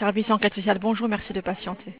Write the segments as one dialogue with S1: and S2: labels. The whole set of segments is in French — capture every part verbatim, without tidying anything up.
S1: Service enquête sociale, bonjour, merci de patienter.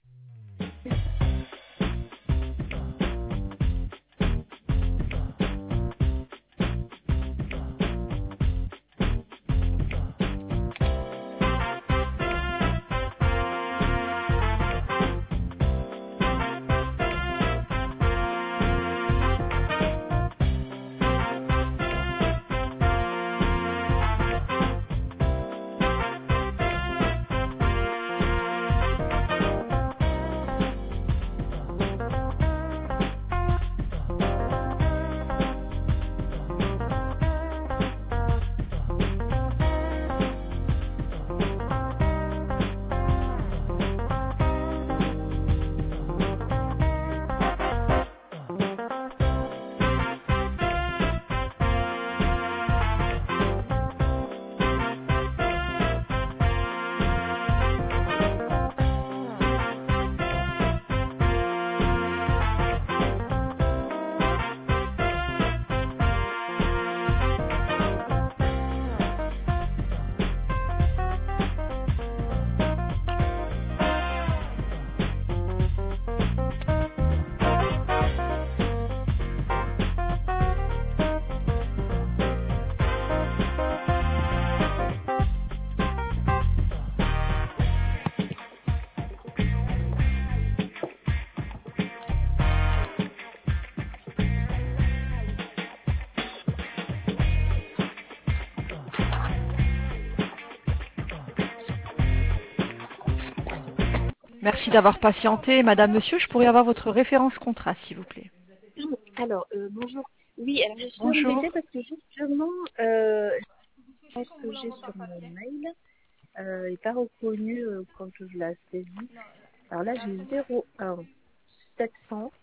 S1: Merci d'avoir patienté. Madame, monsieur, je pourrais avoir votre référence contrat, s'il vous plaît.
S2: Alors, euh, bonjour. Oui, alors je suis
S1: Bonjour.
S2: embêtée parce que justement, euh, ce que j'ai sur mon mail euh, n'est pas reconnu euh, quand je l'ai saisi. Alors là, j'ai zéro un sept cents.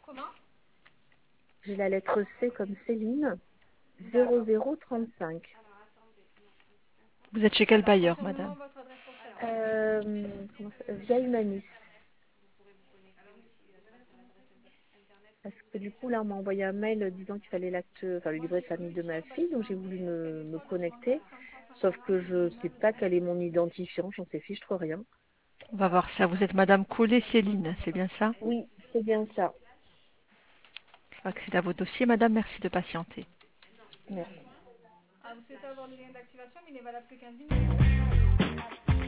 S2: J'ai la lettre C comme Céline. zéro zéro trente-cinq.
S1: Vous êtes chez quel bailleur, madame?
S2: Euh, comment ça, via Humanis. Parce que du coup, là, on m'a envoyé un mail disant qu'il fallait l'acte, enfin, le livret de famille de ma fille, donc j'ai voulu me, me connecter. Sauf que je ne sais pas quel est mon identifiant, j'en sais fiche trop rien.
S1: On va voir ça. Vous êtes madame Collet-Céline, c'est bien ça?
S2: Oui, c'est bien ça.
S1: Je vais accéder à vos dossiers, madame. Merci de patienter.
S2: Merci.
S3: Ah, vous souhaitez avoir le lien d'activation, mais il est valable que quinze minutes.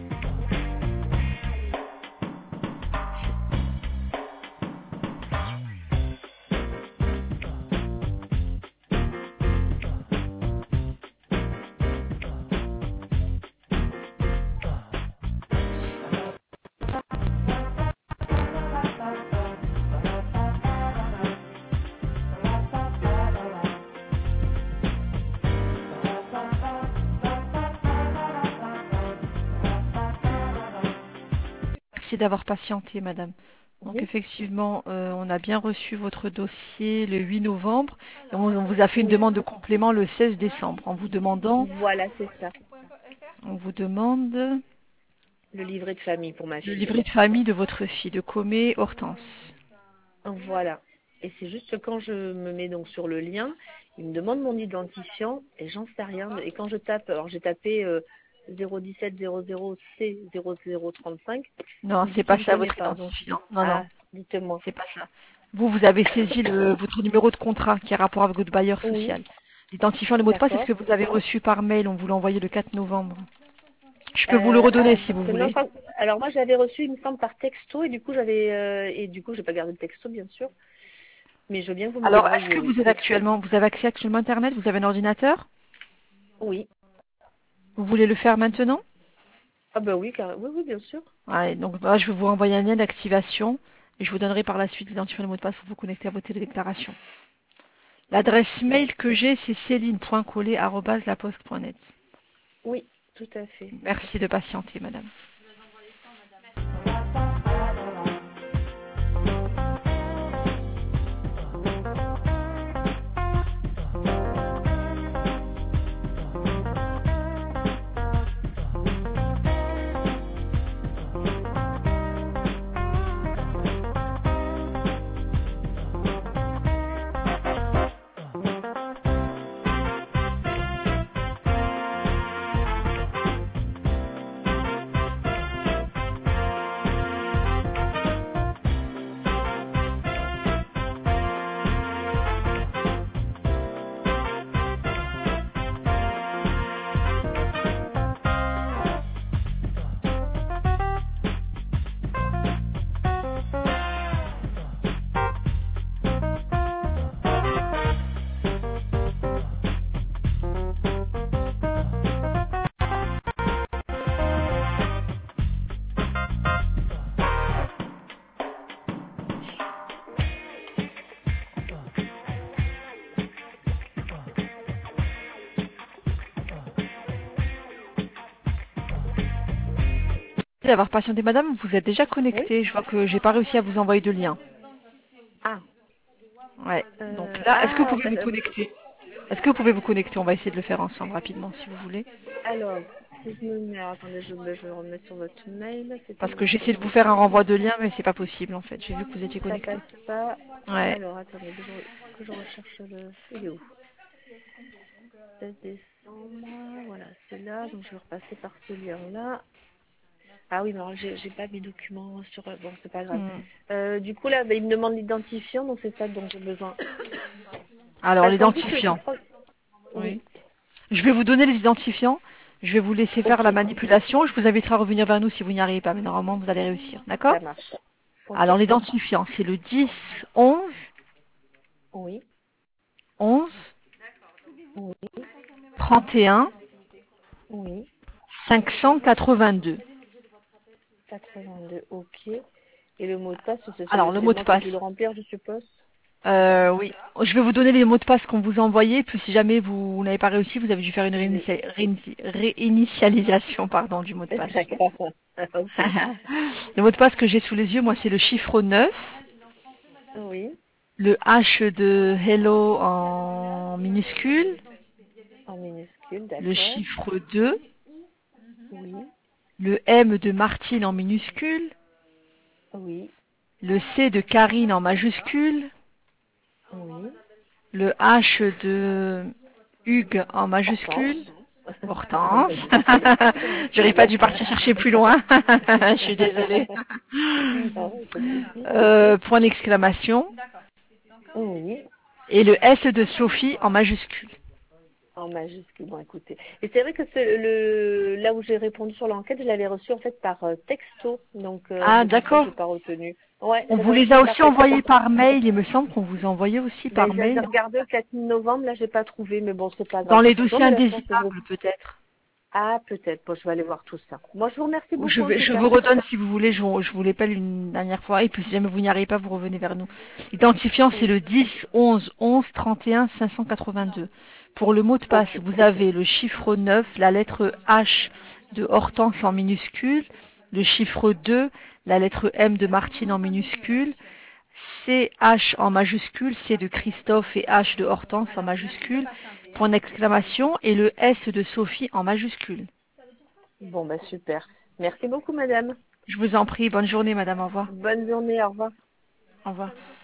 S1: Merci d'avoir patienté, madame. Donc
S2: Oui.
S1: effectivement, euh, on a bien reçu votre dossier le huit novembre et on, on vous a fait une demande de complément le seize décembre en vous demandant,
S2: Voilà, c'est ça.
S1: on vous demande
S2: Le livret de famille pour ma
S1: le
S2: fille.
S1: livret de famille de votre fille, de Comé Hortense.
S2: Voilà. Et c'est juste que quand je me mets donc sur le lien, il me demande mon identifiant et j'en sais rien. Et quand je tape, alors j'ai tapé euh, zéro dix-sept zéro zéro C zéro zéro trente-cinq,
S1: Non,
S2: il me
S1: c'est
S2: dit qu'il
S1: pas
S2: ne
S1: ça
S2: connaît
S1: votre
S2: pas. Donc,
S1: identifiant. Non,
S2: ah,
S1: non,
S2: dites-moi.
S1: c'est pas ça. Vous, vous avez saisi le, votre numéro de contrat qui a rapport avec votre bailleur
S2: Oui,
S1: social. L'identifiant, le mot de passe, c'est ce
S2: d'accord.
S1: que vous avez reçu par mail. On vous l'a envoyé le quatre novembre. Je peux vous le
S2: Euh,
S1: redonner
S2: ah,
S1: si vous
S2: c'est non,
S1: voulez.
S2: pas- alors moi j'avais reçu, il me semble, par texto et du coup j'avais euh, et du coup j'ai pas gardé le texto bien sûr, mais je veux bien que vous me le
S1: Alors, est-ce
S2: renvoyiez,
S1: que
S2: oui.
S1: vous êtes actuellement, vous avez accès actuellement à Internet? Vous avez un ordinateur?
S2: Oui.
S1: Vous voulez le faire maintenant?
S2: Ah bah oui, car... oui, oui, bien sûr.
S1: Ouais, donc là, je vais vous renvoyer un lien d'activation et je vous donnerai par la suite l'identifiant et le mot de passe pour vous connecter à vos télédéclarations. L'adresse mail que j'ai, c'est céline point collet arobase laposte point net.
S2: Oui, tout à fait.
S1: Merci de patienter, madame. d'avoir patienté, madame. Vous êtes déjà
S2: Oui.
S1: connectée. Je vois que j'ai pas réussi à vous envoyer de lien.
S2: Ah,
S1: Ouais. Donc
S2: euh,
S1: là, est-ce que vous
S2: ah,
S1: pouvez vous
S2: euh,
S1: connecter? Est-ce que vous pouvez vous connecter? On va essayer de le faire ensemble rapidement, si vous voulez.
S2: alors, si je me mets, alors, attendez, je, me- je me remets sur votre mail,
S1: Parce
S2: c'était
S1: que j'essaie de vous faire un
S2: vendredi,
S1: renvoi de lien, mais c'est pas possible, en fait. J'ai vu que vous étiez
S2: ça
S1: connecté.
S2: passe pas.
S1: Ouais.
S2: Alors, attendez, que je, que je recherche le, il est où? seize décembre, voilà, c'est là, donc je vais repasser par ce lien-là. Ah oui, non, j'ai j'ai pas mes documents sur, bon, c'est pas grave.
S1: Hmm.
S2: Euh, du coup, là, bah, il me demande l'identifiant, donc c'est ça dont j'ai besoin.
S1: Alors,
S2: Parce qu'en plus, je
S1: l'identifiant.
S2: crois, oui,
S1: Oui. Je vais vous donner les identifiants. Je vais vous laisser faire
S2: ok,
S1: la manipulation. Je vous inviterai à revenir vers nous si vous n'y arrivez pas, mais normalement, vous allez réussir. D'accord?
S2: ça marche. Ok,
S1: Alors, l'identifiant, c'est le dix, onze,
S2: oui,
S1: onze,
S2: oui,
S1: trente et un,
S2: oui.
S1: cinq cent quatre-vingt-deux.
S2: quatre-vingt-deux, ok. Et le mot de passe, c'est
S1: Alors,
S2: c'est-
S1: le
S2: c'est
S1: mot de
S2: moi qui ai dû le
S1: passe.
S2: remplir, je suppose.
S1: Euh, oui. Je vais vous donner les mots de passe qu'on vous a envoyés, puis si jamais vous n'avez pas réussi, vous avez dû faire une
S2: Oui.
S1: réinitia- réinitia- réinitialisation, pardon, du mot de passe.
S2: D'accord. Ok.
S1: Le mot de passe que j'ai sous les yeux, moi, c'est le chiffre neuf,
S2: Oui,
S1: le H de hello en minuscule,
S2: en minuscule,
S1: le
S2: d'accord.
S1: chiffre deux,
S2: Oui,
S1: le M de Martine en minuscule,
S2: oui,
S1: le C de Karine en majuscule,
S2: oui.
S1: le H de Hugues en majuscule,
S2: Hortense. En
S1: Hortense. J'aurais pas
S2: minuscule.
S1: dû partir chercher plus loin. Je suis désolée.
S2: Non, pas de souci.
S1: Euh, point d'exclamation.
S2: Oui,
S1: Et le S de Sophie en majuscule.
S2: en majuscule. Bon, écoutez. Et c'est vrai que c'est le là où j'ai répondu sur l'enquête, je l'avais reçu en fait par euh, texto. Donc euh,
S1: Ah,
S2: c'est pour ça que
S1: d'accord.
S2: j'ai pas retenu. Ouais,
S1: On
S2: j'avais
S1: vous les
S2: reçu
S1: a
S2: par
S1: aussi
S2: texto.
S1: envoyés par mail. Il me semble qu'on vous a envoyé aussi
S2: Ben,
S1: par
S2: j'ai j'ai
S1: mail.
S2: regardé le quatre novembre, là j'ai pas trouvé, mais bon, c'est pas
S1: Dans
S2: grave.
S1: les
S2: Non,
S1: dossiers
S2: mais là je pense que je vais...
S1: indésirables, peut-être.
S2: Ah, peut-être. Bon, je vais aller voir tout ça. Moi, je vous remercie
S1: Je,
S2: beaucoup en
S1: vais,
S2: tout
S1: je
S2: cas.
S1: vous redonne si vous voulez, je vous, je vous l'appelle une dernière fois. Et puis si jamais vous n'y arrivez pas, vous revenez vers nous. L'identifiant, c'est
S2: Oui.
S1: le dix, onze, onze, trente et un, cinq cent quatre-vingt-deux. Pour le mot de passe,
S2: Ok.
S1: vous avez le chiffre neuf, la lettre H de Hortense en minuscule, le chiffre deux, la lettre M de Martine en minuscule, C H en majuscule, C de Christophe et H de Hortense en majuscule, point d'exclamation, et le S de Sophie en majuscule.
S2: Bon, bah super. Merci beaucoup, madame.
S1: Je vous en prie, bonne journée, madame, au revoir.
S2: Bonne journée, au revoir.
S1: Au revoir.